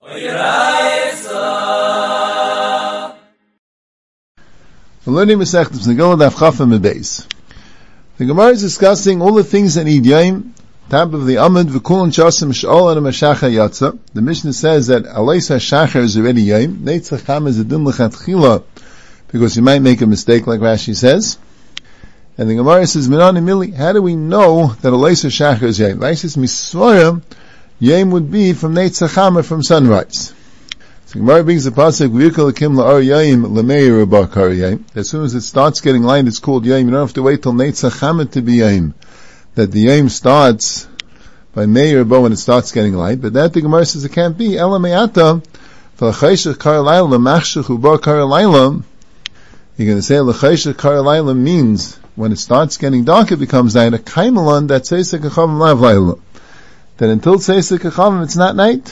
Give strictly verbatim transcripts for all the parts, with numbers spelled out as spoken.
We're learning Masechtas Megillah Daf Chaf Amud Beis. The Gemara is discussing all the things that need Yom, top of the Amud, V'kulon Shasim Sh'ol and Mashacha Yatza. The Mishnah says that Aleis HaShachar is already Yom, Neitzach Cham is a din l'chatchila, because you might make a mistake like Rashi says. And the Gemara says, Minan Mili, how do we know that Aleis HaShachar is Yom? Rashi says, Misvara, Yom would be from Neitzach Cham, from sunrise. So Gemara brings the pasuk V'yikol Akim La'ar Yayim L'meir Bakar Yayim. As soon as it starts getting light, it's called Yayim. You don't have to wait till Neitzach Chama to be Yayim. That the Yayim starts by Meir Bo when it starts getting light. But that the Gemara says it can't be. Ela Me'ata V'lachayshach Kar Layla L'machshach Ubar Kar Layla. You're going to say L'chayshach Kar Layla means when it starts getting dark, it becomes night. A kaimalan that Tzeisek Achavim Lav Layla. That until Tzeisek Achavim it's not night.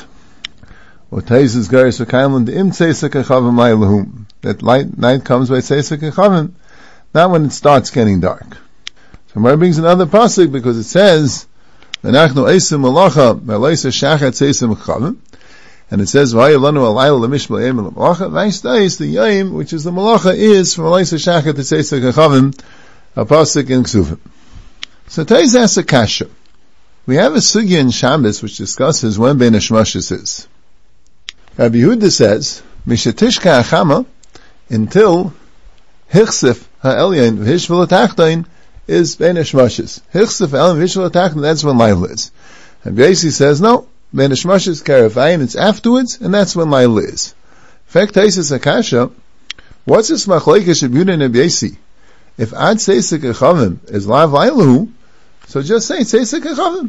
Or Taisus Garis V'Kailan Im Tzeisek Achavim Lailahum. That light night comes by Tzeisek Achavim, not when it starts getting dark. So Gemara brings another pasuk because it says V'nachnu Eisim Malacha V'Aleisa Shachat Tzeisem Achavim, and it says V'Ayalanu Alayla L'Mishmal Yom L'Malacha. V'Aistais the Yom, which is the Malacha, is from Aleisa Shachat Tzeisek Achavim, a pasuk in Ksuvim. So Tais asks a kasha. We have a sugya in Shabbos which discusses when Bein Hashmashis is. Rabbi Yehuda says, Mishatishka Achama, until Hichsif Ha'elyain V'Hishvel Atachdain is Bein Hashmashis. Hichsif Ha'elyain V'Hishvel Atachdain, that's when Laila is. And Beisi says, no, Bein Hashmashis Karafayin, it's afterwards, and that's when Laila is. In fact, Taisis Akasha, what's this Machlekes Rabbi Yehuda and Beisi? If Ad Tzeisek Achavim is Lav Lailahu, so just say Tzeisek Achavim.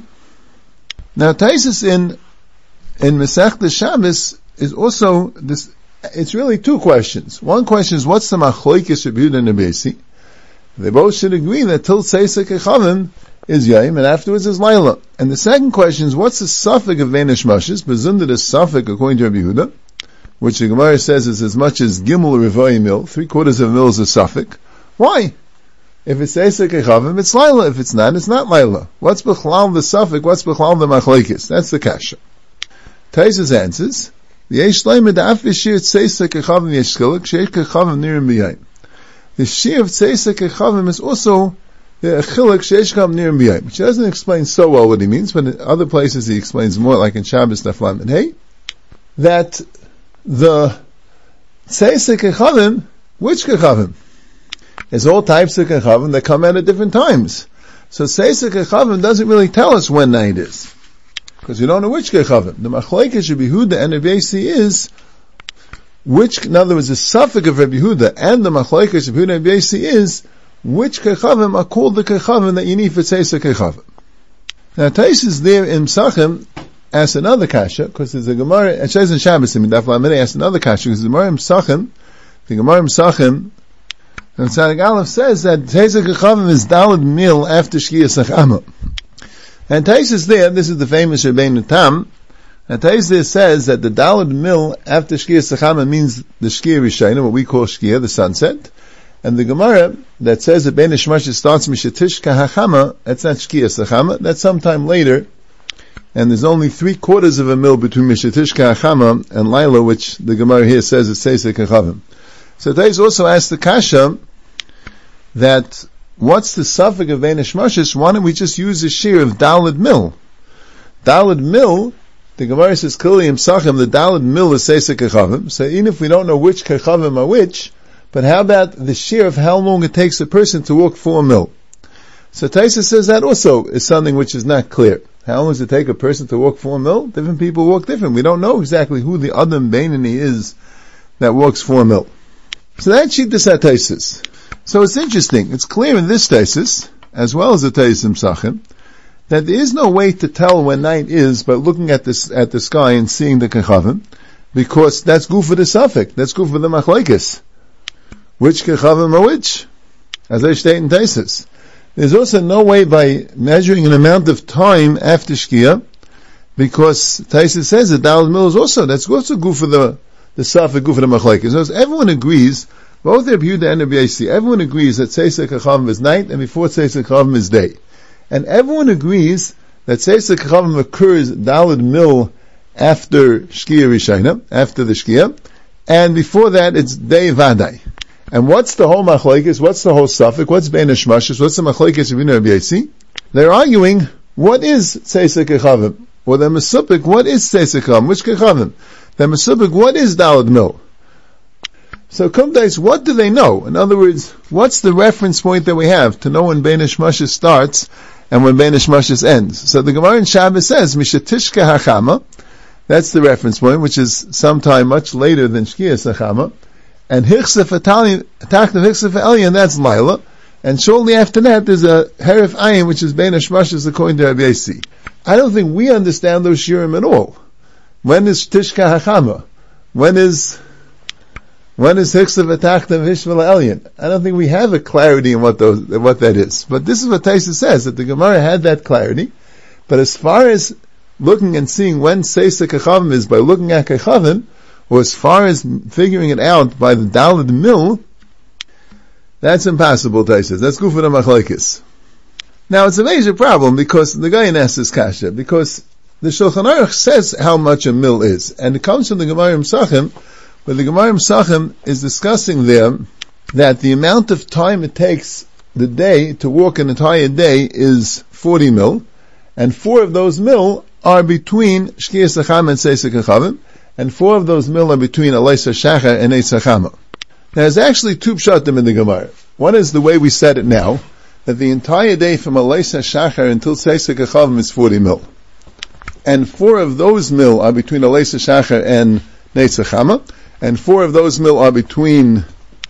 Now Taisis in in Masechtas Shabbos is also this. It's really two questions. One question is what's the Machlokes Rabbi Yehuda and Beisi? They both should agree that till Tzeisek Achavim is Yom and afterwards is Laila. And the second question is what's the suffix of Bein Hashmashis? Bezunda the suffix according to Rabbi Yehuda, which the Gemara says is as much as Gimel Revoy Mil, three quarters of a mil is a suffix. Why? If it's Tzeisek Achavim, it's Laila. If it's not, it's not Laila. What's Bechlal the suffix? What's Bechlal the Machlokes? That's the kasha. Taisus answers, the shear of Tzeisek Achavim is also the chiluk sheish kam nirim b'yayim, which doesn't explain so well what he means, but in other places he explains more, like in Shabbos Daf Lamed Hey, that the Tzeisek Achavim, which Achavim? There's all types of Achavim that come out at different times. So Tzeisek Achavim doesn't really tell us when night is, because you don't know which Kechavim. The Machlekes Rabbi Yehuda and Rabbi Beisi is which, in other words, the suffix of Rabbi Yehuda and the Machlekes Rabbi Yehuda and Rabbi Beisi is which Kechavim are called the Kechavim that you need for Tzeisek Kechavim. Now Taisus there in Psachim asks another kasha, because there's a Gemara, it says in Shabbos, in Daf Lamed asks another kasha, because the Gemara in Psachim, the Gemara in Psachim, and Tzadik Aleph says that Tzeisek Kechavim is Daled Mil after Shkiyas Achama. And Taisus there, this is the famous Rabbeinu Tam, and Taisus there says that the Daled Mil after Shkia Sechama means the Shkia Rishayna, what we call Shkia, the sunset. And the Gemara that says that Bein Hashmashis starts Mishatishka Hachama, that's not Shkia Sechama, that's sometime later. And there's only three quarters of a mil between Mishatishka Hachama and Laila, which the Gemara here says is Tzeisek Achavim. So Taisus also asked the Kasha that what's the suffix of Bein Hashmashis? Why don't we just use the shear of Daled Mil? Daled Mil, the Gemara says clearly in Psachim, the Daled Mil is Tzeisek Achavim. So even if we don't know which Kechavim are which, but how about the shear of how long it takes a person to walk four mil? So Taisus says that also is something which is not clear. How long does it take a person to walk four mil? Different people walk different. We don't know exactly who the Adam Beinani is that walks four mil. So that sheet is at Taisus. So it's interesting. It's clear in this Taisus, as well as the Taisus in Psachim, that there is no way to tell when night is by looking at this at the sky and seeing the Kechavim, because that's good for the suffix. That's good for the Machlekes. Which Kechavim are which? As I state in Taisus. There's also no way by measuring an amount of time after Shkia, because Taisus says that Daled Mil is also, that's also good for the, the suffix, good for the Machlekes. So everyone agrees, both Rabbi Yehuda and Rabbi Beisi, everyone agrees that Tzeisek Achavim is night and before Tzeisek Achavim is day. And everyone agrees that Tzeisek Achavim occurs Daled Mil after Shkia Rishayna, after the Shkia, and before that it's Day Vadai. And what's the whole machlokes? What's the whole suffix? What's Bein Hashmashis? What's the machlokes of Rabbeinu Rabbi Yossi? They're arguing, what is Seisei Kechavim? Or the Mesupik, what is Seisei Kechavim? Which Kechavim? The Mesupik, what is Dalad Mil? So Kumdais, what do they know? In other words, what's the reference point that we have to know when Bein Hashmashis starts and when Bein Hashmashis ends? So the Gemara in Shabbos says, Mishatishka Hachama, that's the reference point, which is sometime much later than Shkiyas Hachama. And Hichsef Atali, Taknav Hichsef Elyon, that's Laila. And shortly after that, there's a Herif Ayin, which is Bein Hashmashis according to Rabbi Yossi. I don't think we understand those shirim at all. When is Tishka Hachama? When is, when is Hichsef Atachnav Hishvel Elyon? I don't think we have a clarity in what those, what that is. But this is what Taisa says, that the Gemara had that clarity. But as far as looking and seeing when Seisei Kechavim is by looking at Kechavim, or as far as figuring it out by the Daled Mil, that's impossible, Taisa. That's Gufar Machlokes. Now it's a major problem because the guy asks this kasha, because the Shulchan Aruch says how much a mil is, and it comes from the Gemara Mesachim, where the Gemara Mesachim is discussing there that the amount of time it takes the day to walk an entire day is forty mil, and four of those mil are between Shkiyas Hachama and Seisei Kechavim, and four of those mil are between Aleisa Shachar and Eitz Hachama. Now there's actually two pshatim in the Gemara. One is the way we said it now, that the entire day from Aleisa Shachar until Seisei Kechavim is forty mil. And four of those mil are between Aleisa Shachar and Eitz Hachama, and four of those mil are between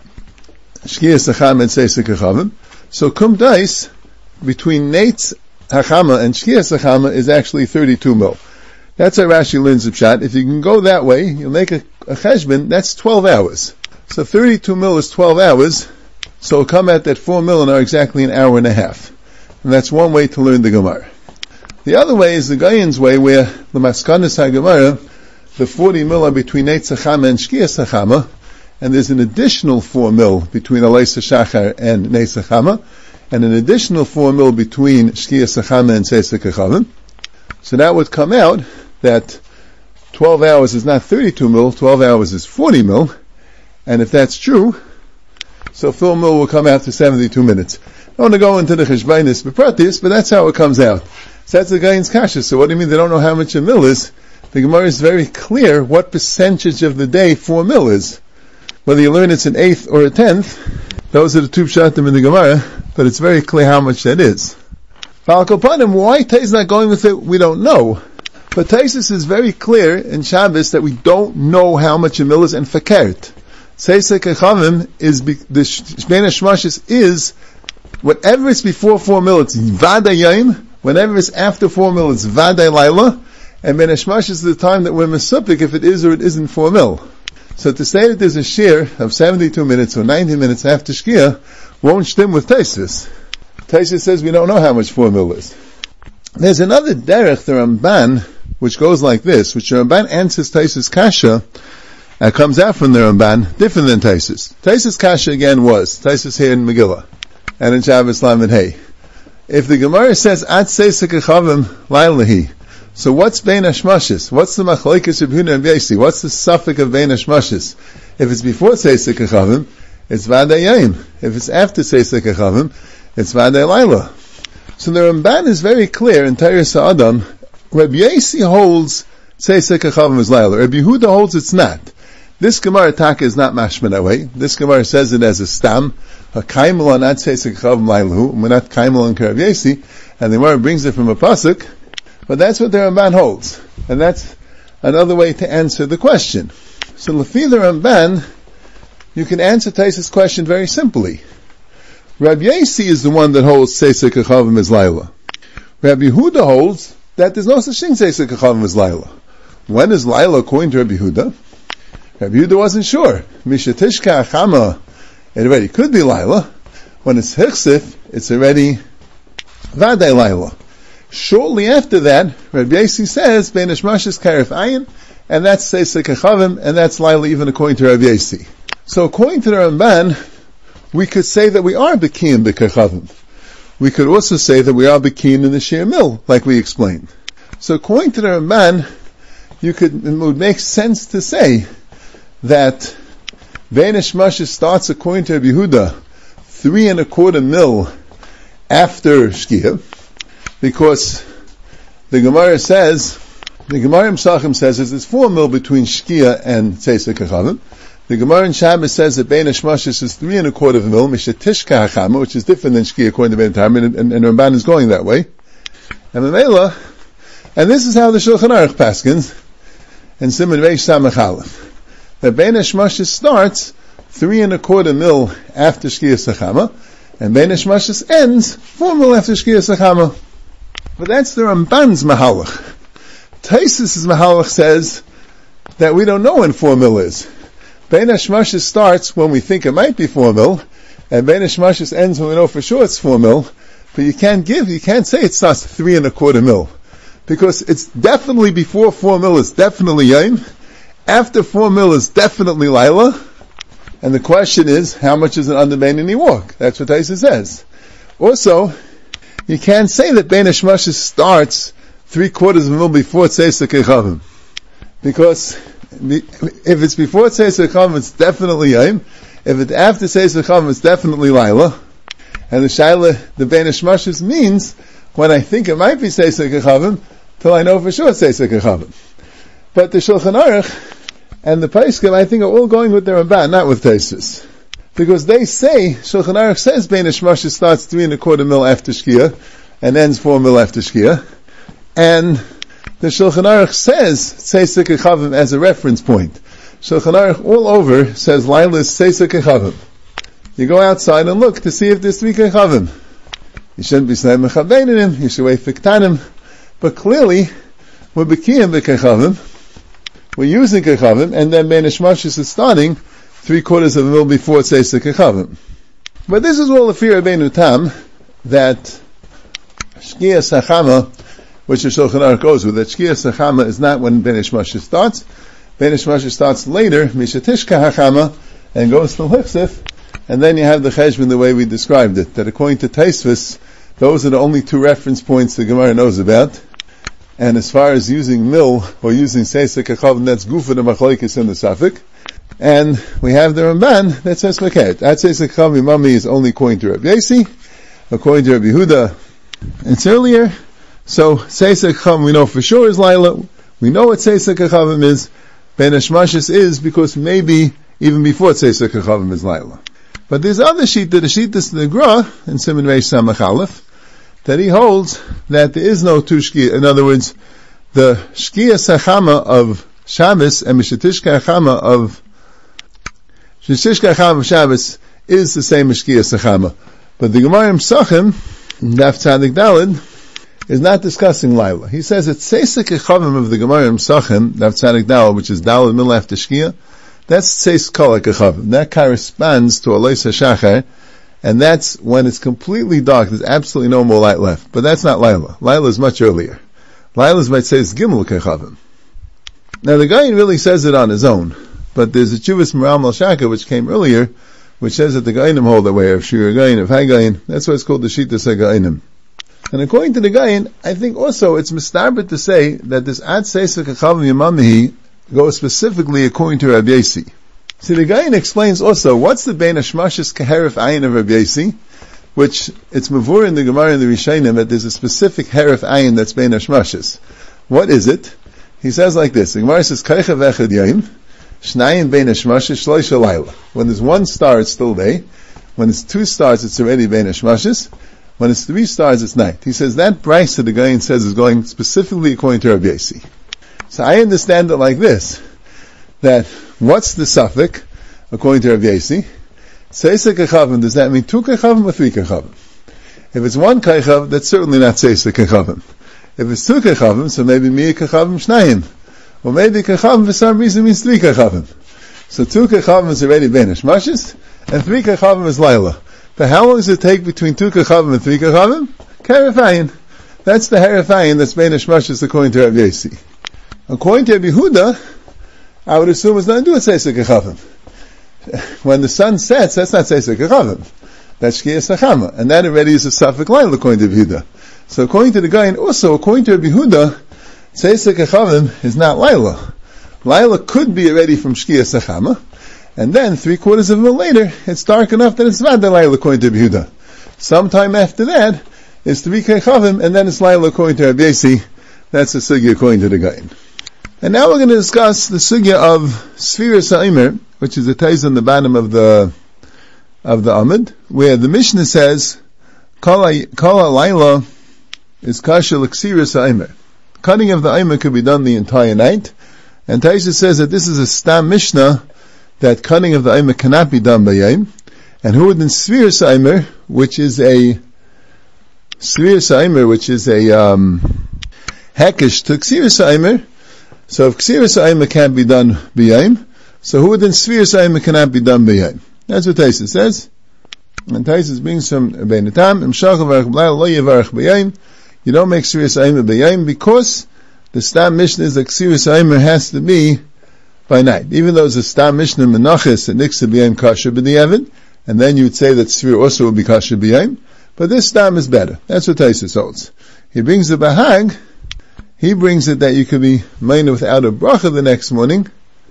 Shkiyas Hachama and Seisei Kechavim. So Kum Dais, between Eitz Hachama and Shkiyas Hachama is actually thirty-two mil. That's how Rashi learns the pshat. If you can go that way, you'll make a, a cheshbon, that's twelve hours. So thirty-two mil is twelve hours, so it'll come out that four mil are exactly an hour and a half. And that's one way to learn the Gemara. The other way is the Gayan's way, where the Maskanas HaGemara, the forty mil are between Eitz Hachama and Shkiyas Hachama, and there's an additional four mil between Aleisa Shachar and Eitz Hachama, and an additional four mil between Shkiyas Hachama and Seisei Kechavim. So that would come out that twelve hours is not thirty-two mil, twelve hours is forty mil, and if that's true, so four mil will come out to seventy-two minutes. I don't want to go into the cheshbainis bepratis, but that's how it comes out. So that's the Gayan's kasha. So what do you mean they don't know how much a mil is? The Gemara is very clear what percentage of the day four mil is. Whether you learn it's an eighth or a tenth, those are the two pshatim in the Gemara, but it's very clear how much that is. Why Taisus not going with it, we don't know. But Taisus is very clear in Shabbos that we don't know how much a mil is, and fakert. Seisei Kechavim is, the Bein Hashmashis is, whatever is before four mil, it's Vadai Yom, whenever it's after four mil, it's Vadai Laila, and Bein Hashmashis is the time that we're mesupik if it is or it isn't four mil. So to say that there's a shear of seventy-two minutes or ninety minutes after Shkia won't stem with Taisus. Taisus says we don't know how much four mil is. There's another derech, the Ramban, which goes like this, which the Ramban answers Taisus kasha, and comes out from the Ramban, different than Taisus. Taisus kasha again was, Taisus here in Megillah, and in Shabbos Lamed Hey. If the Gemara says, At Seisei Kechavim Lailahi, so what's Bein Hashmashis? What's the machlokes of Rabbeinu Rabbi Yossi? What's the suffix of Bein Hashmashis? If it's before Seisei Kechavim, it's Vadai Yom. If it's after Seisei Kechavim, it's Vadai Laila. So the Ramban is very clear in Teiras Ha'adam. Rabbi Yossi holds Seisei Kechavim is Laila. Rabbi Yehuda holds it's not. This Gemara Taka is not mashma that way. This Gemara says it as a stam. A kaimel on Ad Seisei Kechavim Lailahu. We're not kaimel on Rabbi Yossi. And the Gemara brings it from a pasuk. But that's what the Ramban holds. And that's another way to answer the question. So Lefi the Ramban, you can answer Taisus' question very simply. Rabbi Yossi is the one that holds Seisei Kechavim is Laila. Rabbi Yehuda holds that there's no such thing Seisei Kechavim is Laila. When is Laila according to Rabbi Yehuda? Rabbi Yehuda wasn't sure. Mishatishka Achama, it already could be Laila. When it's Hichsif, it's already Vadai Laila. Shortly after that, Rabbi Yossi says, Bein Hashmashis Karif Ayin, and that's Seisei Kechavim, and that's Laila even according to Rabbi Yossi. So according to the Ramban, we could say that we are Bekiin B'Kechavim. We could also say that we are Bekiin in the Sheer Mil, like we explained. So according to the Ramban, you could, it would make sense to say that Bein Hashmashis starts according to Rabbi Yehuda three and a quarter mil after Shkia, because the Gemara says, the Gemara in Pesachim says there's four mil between Shkia and Tzeis Kechavim. The Gemara in Shabbos says that Bein Hashmashis is three and a quarter of a mil, Mishatishka Hachama, which is different than Shkia according to Bein Tarmin, and, and, and Ramban is going that way. And Mamela, and this is how the Shulchan Aruch paskins, and Siman Reish Samach Aleph, that Bein Hashmashis starts three and a quarter mil after Shkia Sachama, and Bein Hashmashis ends four mil after Shkia Sachama. But that's the Ramban's Mahalach. Taisus' Mahalach says that we don't know when four mil is. Bein Hashmashis starts when we think it might be four mil, and Bein Hashmashis ends when we know for sure it's four mil, but you can't give, you can't say it starts three and a quarter mil. Because it's definitely before four mil is definitely Yom, after four mil is definitely Laila, and the question is, how much is an under Beinani walk? That's what Taisus says. Also, you can't say that Bein Hashmashis starts three quarters of a mil before Tzeis Kechavim. Because if it's before Tzeis Kechavim, it's definitely Yom. If it's after Tzeis Kechavim, it's definitely Laila. And the Shaila, the Bein Hashmashis means, when I think it might be Tzeis Kechavim, till I know for sure it's Tzeis Kechavim. But the Shulchan Aruch and the Paiskim, I think, are all going with the Ramban, not with Taisus. Because they say, Shulchan Aruch says Bein Hashmashis starts three and a quarter mil after Shkia, and ends four mil after Shkia. And the Shulchan Aruch says Tzeis Kechavim as a reference point. Shulchan Aruch all over says Laila is Tzeis Kechavim. You go outside and look to see if there's three Kechavim. You shouldn't be saying Mechabenim, you should wait Fiktanim. But clearly, we're Bekiyim Bekechavim, we're using Kechavim, and then Bein Hashmashis is starting three quarters of a mil before Tzeis Kechavim. But this is all the fear of Beinu Tam, that Shkia Sachama, which the Shulchan Aruch goes with, that Shkia Sachama is not when Bein Hashmashis starts. Bein Hashmashis starts later, Mishatishka Hachama, and goes to Lichsif, and then you have the Cheshbon the way we described it, that according to Taisvis, those are the only two reference points the Gemara knows about. And as far as using mil, or using Tzeis Kechavim, that's Gufa the Machlokes in the Safek. And we have the Ramban that says Maket. At Tzeis Kechavim, Mami is only according to Rabbi Yossi, according to Rabbi Yehuda, it's earlier. So Tzeis Kechavim we know for sure is Laila. We know what Tzeis Kechavim is. Bein Hashmashis is because maybe even before Tzeis Kechavim is Laila. But there's other sheet that the sheet is the Gra in Siman Reish Samach Aleph, that he holds that there is no two Shkia. In other words, the Shkia Sachama of Shabbos and Mishatishka Chama of Mishatishka Chama of Shabbos is the same as Shkia Sachama. But the Gemara in Pesachim, Daf Tzadik Daled, is not discussing Laila. He says it's Tzeis Kechavim of the Gemara in Pesachim, Daf Tzadik Daled, which is Daled middle after Shkia. That's Tzeis Kol Kechavim. That corresponds to Alois HaShachar, and that's when it's completely dark. There's absolutely no more light left. But that's not Laila. Laila is much earlier. Laila is might say it's Gimel Kechavim. Now the guy really says it on his own, but there's a Chuvas Maram Al Shaka which came earlier, which says that the Gainim hold that way of Shir Gain, of Hagain. That's why it's called the Shittas HaGainim. And according to the Gain, I think also it's mistaber to say that this Ad Tzeis Kechavim Yamamihi goes specifically according to Rabbi Yossi. See, the Gain explains also what's the Bein Hashmashis Keheref Ayin of Rabbi Yossi, which it's mavur in the Gemara and the Rishonim that there's a specific Heref Ayin that's Bein Hashmashis. What is it? He says like this. The Gemara says Kaicha Vechad Yaim Shnayim Bein Hashmashis Shloisha Laila. When there's one star, it's still day. When it's two stars, it's already Bein Hashmashis. When it's three stars, it's night. He says that Bryce that the Gain says is going specifically according to Rabbi Yossi. So I understand it like this, that what's the suffix according to Rabbi Yossi? Tzeis Kechavim, does that mean two Kechavim or three Kechavim? If it's one Kechav, that's certainly not Tzeis Kechavim. If it's two Kechavim, so maybe Mia Kechavim Shnayim. Or maybe Kechavim for some reason means three Kechavim. So two Kechavim is already Bein Hashmashis, and three Kechavim is Laila. But how long does it take between two Kechavim and three Kechavim? Keref Ayin. That's the Heref Ayin that's Bein Hashmashis according to Rabbi Yossi. According to Rabbi Yehuda, I would assume it's nothing to do with Tzeis Kechavim. When the sun sets, that's not Tzeis Kechavim. That's Shkia Sachama. And that already is a suffix line according to Rabbi Yehuda. So according to the guy, and also according to Rabbi Yehuda, Tzeis HaKechavim is not Laila. Laila could be already from Shkiyas Achama, and then three quarters of a minute later, it's dark enough that it's not the Laila according to Yehuda. Sometime after that, it's three Kechavim, and then it's Laila according to Rabbi Yossi. That's the sugya according to the Gaon. And now we're going to discuss the sugya of Sfiras HaOmer, which is the tais on the bottom of the of the Amud, where the Mishnah says, Kala Laila is kasher l'ksiras HaOmer. Cutting of the Omer could be done the entire night, and Taisha says that this is a Stam Mishnah, that cutting of the Omer cannot be done by Yom, and who would in Sfiras HaOmer, which is a Sfiras HaOmer, which is a um, Hekesh to Ksiras HaOmer. So if Ksiras HaOmer can't be done by Yom, so who would in Sfiras HaOmer cannot be done by Yom? That's what Taisha says. And Taisha brings from Bein Tam, Imshach Varach B'Layla Lo Yevarach B'Yom. You don't make Ksiras HaOmer by Yom because the Stam Mishnah is that Ksiras HaOmer has to be by night. Even though it's a Stam Mishnah Menachis and Niksa B'Yom Kasher B'Diavad, and then you would say that Sfir also would be Kasher B'Yom, but this Stam is better. That's what Taisha holds. He brings the Bahag, he brings it that you could be made without a bracha the next morning.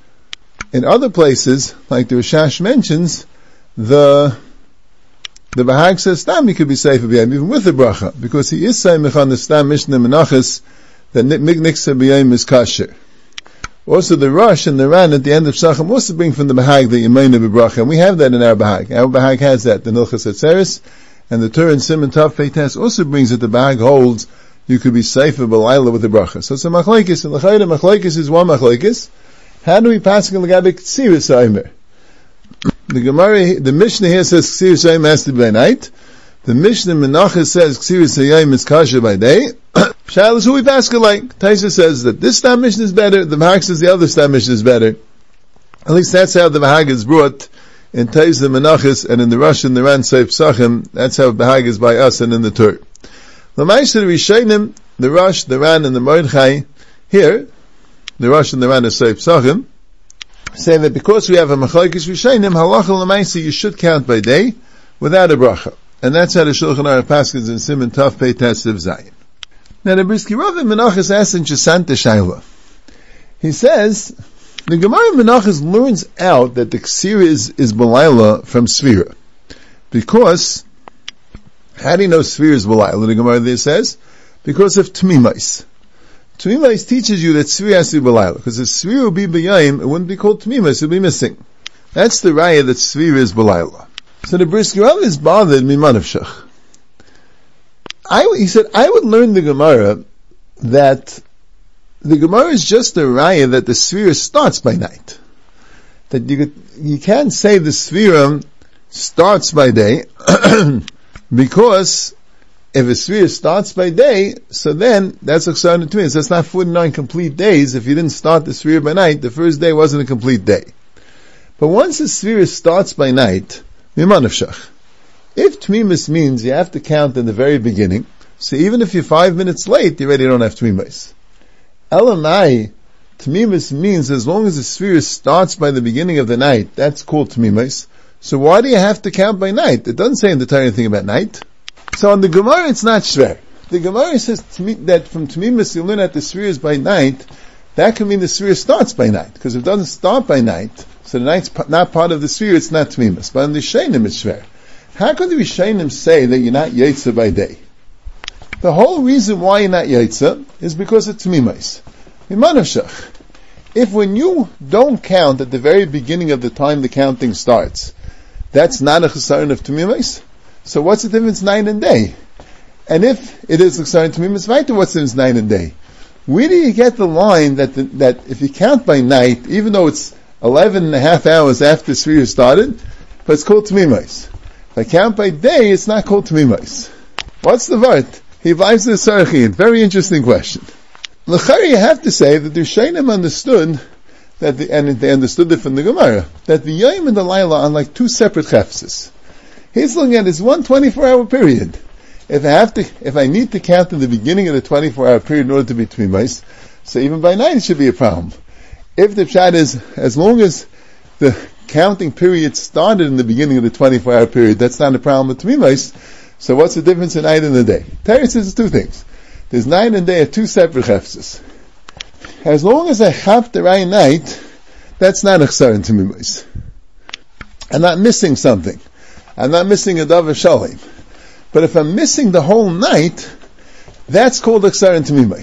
In other places, like the Rishash mentions, the the Bahag says Stam you could be safe b'yom even with the bracha, because he is saying on the Stam Mishnah Menachas that Niksa b'yom is kasher. Also the Rosh and the Ran at the end of Shacham also bring from the Bahag that you may never bracha, and we have that in our Bahag. Our Bahag has that, the Nilchas Atzeres, and the Tur and Simon Tav Feitas also brings that the Bahag holds you could be safe of Balayla with the bracha. So it's a machlekes, and the Chayda machlekes is one machlekes. How do we pass on the Gabi Ksiras HaOmer? The Gemara, the Mishnah here says Ksiras HaOmer has to be by night. The Mishnah Menachas says Ksiras HaOmer is kasher by day. Shal is who we pass like. Taisa says that this Stam Mishnah is better. The Mahag says the other Stam Mishnah is better. At least that's how the Mahag is brought in Taisa Menachas and in the Rosh and the Ran Seif Psachim. That's how Bahag is by us and in the Tur. The Ma'aser Rishayim, the Rosh, the Ran, and the Mordechai, here, the Rosh and the Ran of Seif Psachim, say that because we have a Machlokes Rishayim, Halacha L'Maisa, you should count by day, without a bracha. And that's how the Shulchan Aruch Paskins in Simon Taf Pei Tes of Zayin. Now the Briski Rav in Menachas asks in Chesanta Shaila. He says, the Gemara Menachas learns out that the Ksira is, is Balayla from Sfira. Because, how do you know Sfira is Balayla? The Gemara there says, because of Tmimais. Tmimais teaches you that Sfira has to be Balayla. Because if Sfira would be B'yayim, it wouldn't be called Tmimais, it would be missing. That's the raya that Sfira is Balayla. So the Briski Rav is bothered Mimanavshach. I, he said, I would learn the Gemara that the Gemara is just a raya that the Sfira starts by night. That you could, you can't say the Sfira starts by day, because if a Sfira starts by day, so then that's exciting to me. So it's not forty-nine complete days. If you didn't start the Sfira by night, the first day wasn't a complete day. But once the Sfira starts by night, Mimanavshach. If Tmimus means you have to count in the very beginning, so even if you're five minutes late, you already don't have Tmimus. Elamai, Tmimus means as long as the Sfira starts by the beginning of the night, that's called Tmimus. So why do you have to count by night? It doesn't say in the Torah anything about night. So on the Gemara it's not shver. The Gemara says that from Tmimus you learn that the Sfira is by night. That can mean the Sfira starts by night, because if it doesn't start by night, so the night's not part of the Sfira, it's not Tmimus. But on the Shainim it's shver. How could the Rishonim say that you're not Yetzer by day? The whole reason why you're not Yetzer is because of Tmimais. Mimanavshach. If when you don't count at the very beginning of the time the counting starts, that's not a chesaron of Tmimais, so what's the difference night and day? And if it is a chesaron of Tmimais, right, what's the difference night and day? Where do you get the line that the, that if you count by night, even though it's eleven and a half hours after Sfira started, but it's called Tmimais? If I count by day, it's not called Tmimais. What's the word? He buys the Sarachin. Very interesting question. L'chari, you have to say that the Rishonim understood that the, and they understood it from the Gemara, that the Yom and the Laila are like two separate chefses. He's looking at this one twenty-four hour period. If I have to, if I need to count in the beginning of the twenty-four hour period in order to be Tmimais, so even by night it should be a problem. If the pshat is, as long as the counting period started in the beginning of the twenty-four hour period, that's not a problem with Tmimais. So what's the difference in night and the day? Torah says two things. There's night and day are two separate chefses. as long as I have the right night, that's not a chsaron to me. I'm not missing something. I'm not missing a davar shalim. But if I'm missing the whole night, that's called a chsaron to me.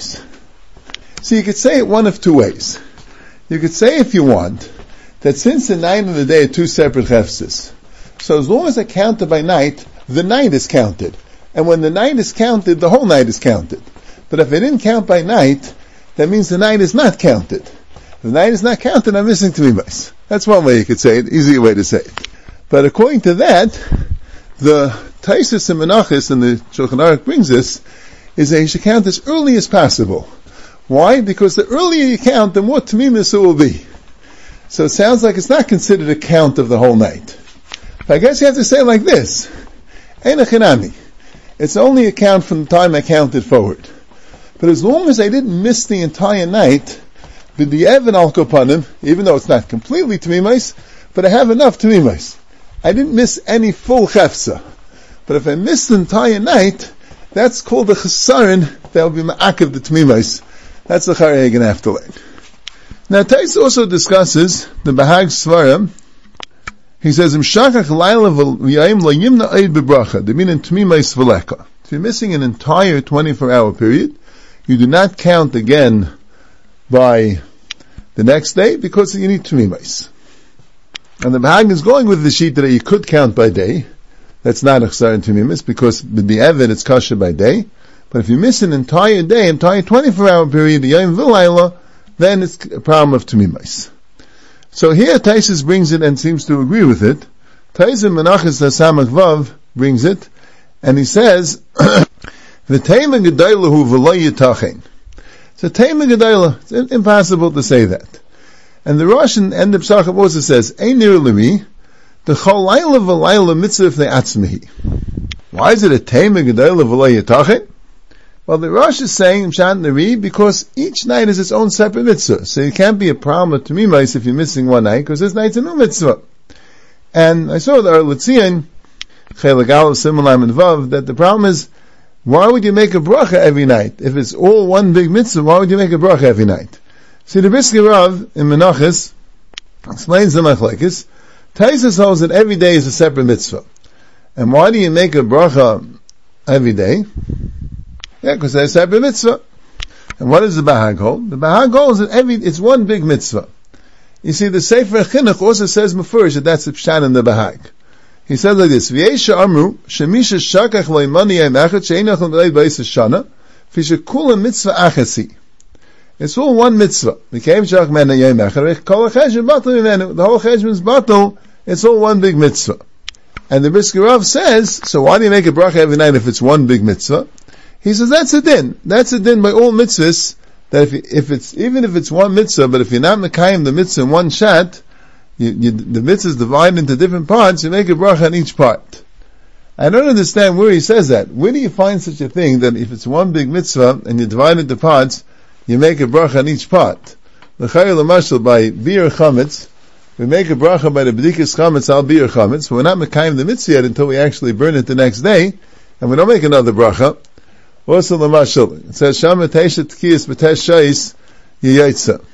So you could say it one of two ways. You could say, if you want, that since the night and the day are two separate chefses, so as long as I count it by night, the night is counted. And when the night is counted, the whole night is counted. But if I didn't count by night, that means the night is not counted. If the night is not counted, I'm missing Tamimos. That's one way you could say it, easier way to say it. But according to that, the Taisus and Menachos and the Shulchan Aruch brings this, is that you should count as early as possible. Why? Because the earlier you count, the more Tamimos it will be. So it sounds like it's not considered a count of the whole night. But I guess you have to say it like this. Ein achinami. It's only a count from the time I counted forward. But as long as I didn't miss the entire night, b'di'evan al kopanim, even though it's not completely Tamimos, but I have enough Tamimos. I didn't miss any full chefsa. But if I missed the entire night, that's called a chesaron that will be ma'akev the Tamimos. That's the charei you're going to have to learn. Now, Tais also discusses the Bahag Svarim. He says, "Imshakach laila v'yayim lo yimna oid bebracha." They mean in Tamimos v'leka. If you're missing an entire twenty-four hour period, you do not count again by the next day because you need Tamimos. And the Bahag is going with the sheet that you could count by day. That's not a chsaron Tamimos because with the Evid it's kosher by day. But if you miss an entire day, entire twenty-four hour period, the yayim v'layla, then it's a problem of Tamimos. So here Taisus brings it and seems to agree with it. Taisus Menachos Samach Vav brings it, and he says, "V'teima gedayla hu v'lo yitachen." So teima gedayla, it's impossible to say that. And the Rosh in End of Psachim also says, "Ein nir lemi, the chol layla v'layla mitzvah fnei atzmehi." Why is it a teima gedayla v'lo yitachen? Well, the Rosh is saying Mshat Nari because each night is its own separate mitzvah. So it can't be a problem of Tamimos if you're missing one night, because this night's a new mitzvah. And I saw the Arletzian, Chelik Aleph, Simulam, and Vav, that the problem is, why would you make a bracha every night? If it's all one big mitzvah, why would you make a bracha every night? See, the Brisker Rav in Menachos explains the Machlekes. Taisus holds that every day is a separate mitzvah. And why do you make a bracha every day? Yeah, because there's a separate mitzvah. And what does the Bahag hold? The Bahag holds that every, it's one big mitzvah. You see, the Sefer Chinuch also says Mefurish that that's the Pshat in the Bahag. He says like this, V'yesha amru, shemisha shakach lo'imani yem echad, she'enach l'melei b'eis hashana, fisha kula mitzvah achasi. It's all one mitzvah. V'keim shach mena yem echad, kol ha'cheshem batal mimenu. The whole cheshem is batal, it's all one big mitzvah. And the Brisker Rav says, so why do you make a bracha every night if it's one big mitzvah? He says that's a din. That's a din by all mitzvahs, that if, if it's, even if it's one mitzvah, but if you're not mekayim the mitzvah in one shat, you, you, the mitzvah is divided into different parts, you make a bracha on each part. I don't understand where he says that. Where do you find such a thing that if it's one big mitzvah and you divide it into parts, you make a bracha on each part? L'chayil l'mashal, by bir chametz, we make a bracha by the b'dikas chametz al bir chametz, but we're not mekayim the mitzvah yet until we actually burn it the next day, and we don't make another bracha. Also the mashal, it says Shama Teisha Tkiyas B'Tesh Shais Yiyotza.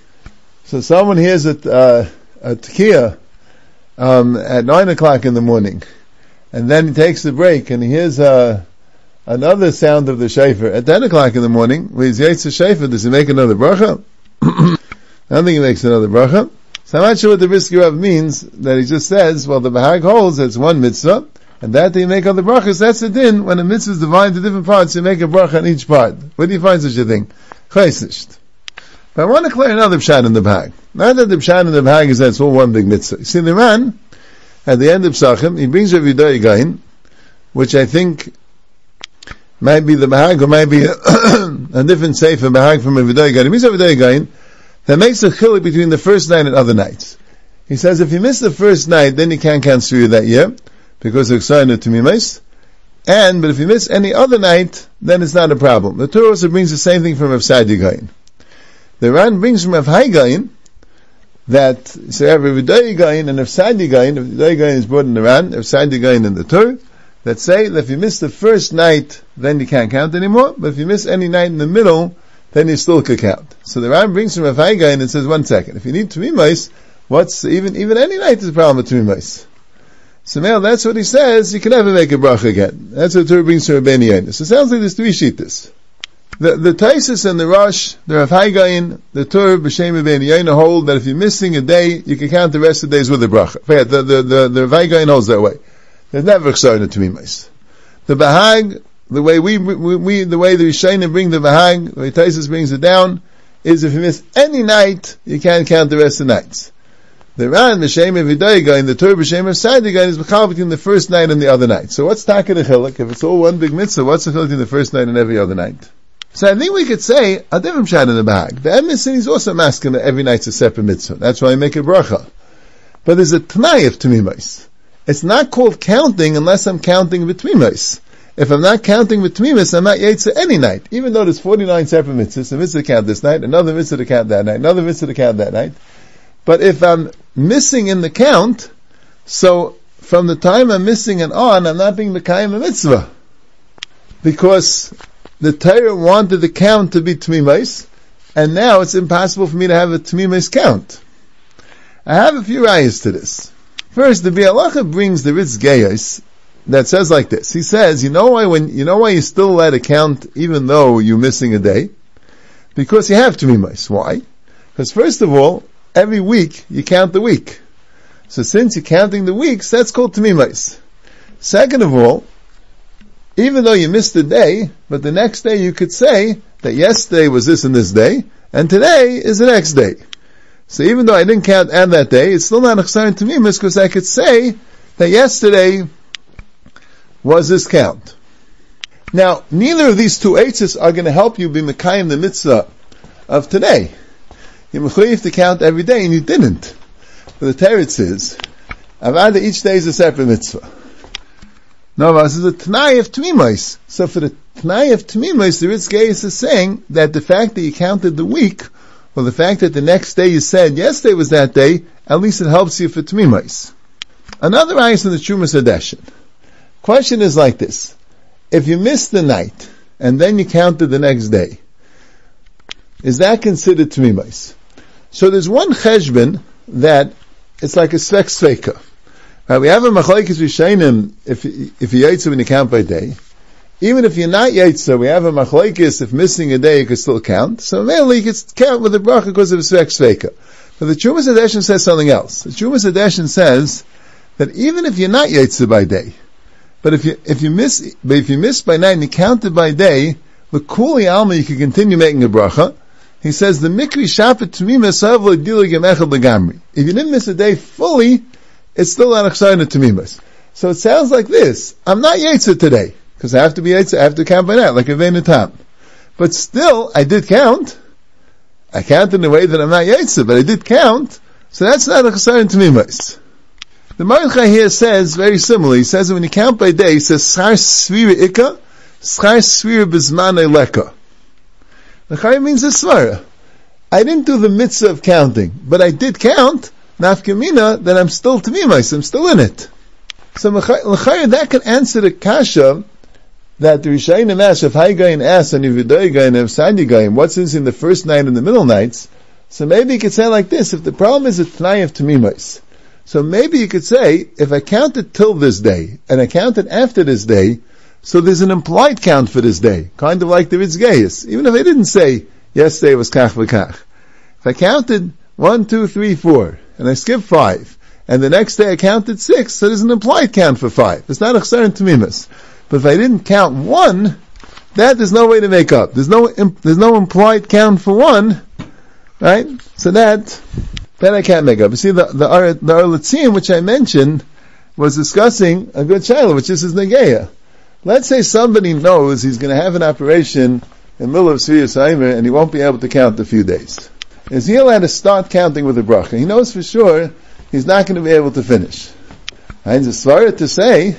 So someone hears a, uh, a Tkiya um, at nine o'clock in the morning, and then he takes the break and he hears uh, another sound of the shofar at ten o'clock in the morning. When he's Yotza shofar, does he make another bracha? I don't think he makes another bracha. So I'm not sure what the Brisker Rav means, that he just says, well, the Bahag holds it's one mitzvah, and that you make other brachas, that's the din. When a mitzvah is divided into different parts, you make a bracha on each part. Where do you find such a thing? Chaysisht. But I want to clear another pshat in the Bahag. Not that the pshat in the Bahag is that it's all one big mitzvah. You see, the man, at the end of Psachim, he brings Rav Yehuda Gain, which I think might be the Bahag, or might be a, a different sefer Bahag from Rav Yehuda Gain. He brings Rav Yehuda Gain, that makes a chiluk between the first night and other nights. He says, if you miss the first night, then you can't count through that year, because it's excited to Tamimos. And, but if you miss any other night, then it's not a problem. The Torah also brings the same thing from Rav Sadi Gain. The Ran brings from Rav Hai Gain, that, so Rav Yehuda Gain and Rav Sadi Gain, Rav Yehuda Gain is brought in the Ran, Rav Sadi Gain in the Torah, that say that if you miss the first night, then you can't count anymore, but if you miss any night in the middle, then you still could count. So the Ram brings from Rav Hai Gaon and says, one second, if you need Tamimais, what's, even, even any night is a problem with Tamimais. So now that's what he says, you can never make a bracha again. That's what the Torah brings from Rabbeinu Yonis. So it sounds like there's three shittas. The, the Taisus and the Rosh, the Rav Hai Gaon, the Torah, B'Shem Rabbeinu Yonis hold that if you're missing a day, you can count the rest of the days with a bracha. Forget, the, the, the, the Rav Hai Gaon holds that way. There's never chsar in the Tamimais. The Bahag, the way we, we, we the way the Rishonim bring the Bahag, the way Taisus brings it down, is if you miss any night, you can't count the rest of the nights. The Ran, B'Shem Vidai Gaon, the Torah B'Shem of Sadi Gaon is b'chal between the first night and the other night. So what's Taka the Chiluk? If it's all one big mitzvah, what's the Chiluk between the first night and every other night? So I think we could say, a different shad in the Bahag. The Emerson is also masking that every night's a separate mitzvah. That's why I make a bracha. But there's a T'nai of Tamimais. It's not called counting unless I'm counting with Tamimais. If I'm not counting with Tamimais, I'm not Yetzer any night. Even though there's forty-nine separate mitzvahs, a mitzvah to count this night, another mitzvah to count that night, another mitzvah to count that night. But if I'm missing in the count, so from the time I'm missing and on, I'm not being Mekayim a mitzvah. Because the Torah wanted the count to be Tamimais, and now it's impossible for me to have a Tamimais count. I have a few rayas to this. First, the Bialacha brings the Ritz Geyos that says like this. He says, you know why when, you know why you still let a count even though you're missing a day? Because you have Tamimais. Why? Because first of all, every week you count the week. So since you're counting the weeks, that's called Tamimais. Second of all, even though you missed a day, but the next day you could say that yesterday was this and this day, and today is the next day. So even though I didn't count and that day, it's still not a chsar in Tamimais because I could say that yesterday was this count. Now, neither of these two eitzes are going to help you be mekayim the mitzvah of today. You're mechuyev to count every day, and you didn't. But the Teretz is, avada each day is a separate mitzvah. No, this is a T'nai of Tamimais. So for the T'nai of Tamimais, the Ritz Geyos is saying that the fact that you counted the week, or the fact that the next day you said yesterday was that day, at least it helps you for Tamimais. Another ayah in the Trumas Hadeshin. Question is like this. If you missed the night, and then you counted the next day, is that considered Tamimais? So there's one cheshbon that it's like a svek sveka. Right, we have a machlokes rishonim if if you yetzer when you count by day. Even if you're not yetzer, we have a machlokes if missing a day you could still count. So mainly you could count with a bracha because of a svek sveka. But the Trumas Hadeshin says something else. The Trumas Hadeshin says that even if you're not yetzer by day, but if you if you miss but if you miss by night and you counted by day, the kuli alma you can continue making a bracha. He says the mikri shapet tamimas havla diligam echad legamri. If you didn't miss a day fully, it's still not a chsar in the tamimas. So it sounds like this: I'm not yetzer today because I have to be yetzer. I have to count by night, like a veinatam. But still, I did count. I counted in a way that I'm not yetzer, but I did count. So that's not a chsar in tamimas. The Maruchai here says very similar. He says that when you count by day, he says schar svira ikka, schar svira bizman eleka. The Chai means a svara. I didn't do the mitzvah of counting, but I did count, nafkamina, that I'm still Tamimais, I'm still in it. So l'chayr, that can answer the kasha that the Rishayim asked, if Hai Gaon asked, and Yevidai Gaon, and Sadi Gaon, what's this in the first night and the middle nights? So maybe you could say like this, if the problem is a T'nai of Tamimais, so maybe you could say, if I counted till this day, and I counted after this day, so there's an implied count for this day, kind of like the Ritz Geyos. Even if I didn't say, yesterday was kach v'kach. If I counted one, two, three, four, and I skipped five, and the next day I counted six, so there's an implied count for five. It's not a chsar in Tamimas. But if I didn't count one, that there's no way to make up. There's no, there's no implied count for one, right? So that, that I can't make up. You see, the, the, Ar, the Arletzim, which I mentioned, was discussing a good shaila, which is his negeya. Let's say somebody knows he's going to have an operation in the middle of Sriyas Aimer and he won't be able to count a few days. Is he allowed to start counting with a bracha? He knows for sure he's not going to be able to finish. Right? It's a svara to say,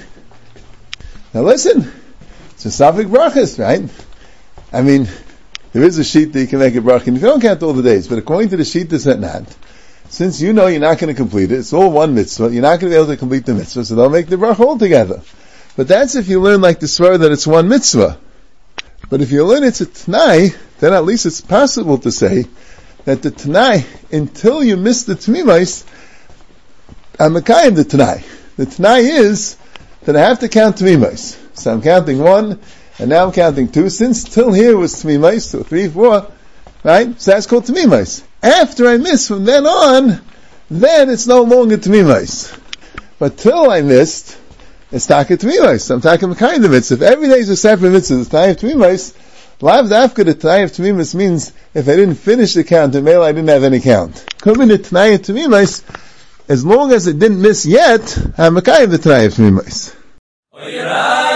now listen, it's a safek brachas, right? I mean, there is a sheet that you can make a bracha, and if you don't count all the days, but according to the sheet that's at not, since you know you're not going to complete it, it's all one mitzvah, you're not going to be able to complete the mitzvah, so don't make the bracha altogether. But that's if you learn like the svara that it's one mitzvah. But if you learn it's a t'nai, then at least it's possible to say that the Tanai, until you miss the Tmimais, I'm Mekayim the Tanai. The Tanai is that I have to count Tmimais. So I'm counting one, and now I'm counting two. Since till here was Tmimais, so three, four, right? So that's called Tmimais. After I miss, from then on, then it's no longer Tmimais. But till I missed, it's Taka Tmimais. So I'm talking Mekayim the mitzvah. If every day is a separate mitzvah, the Tanai of Tmimais, Lav Dafka, the Tanai of Tmimais means if I didn't finish the count, in Mela I didn't have any count. Coming to Tanai of Tmimais, as long as it didn't miss yet, I'm Mekayim the Tanai of Tmimais.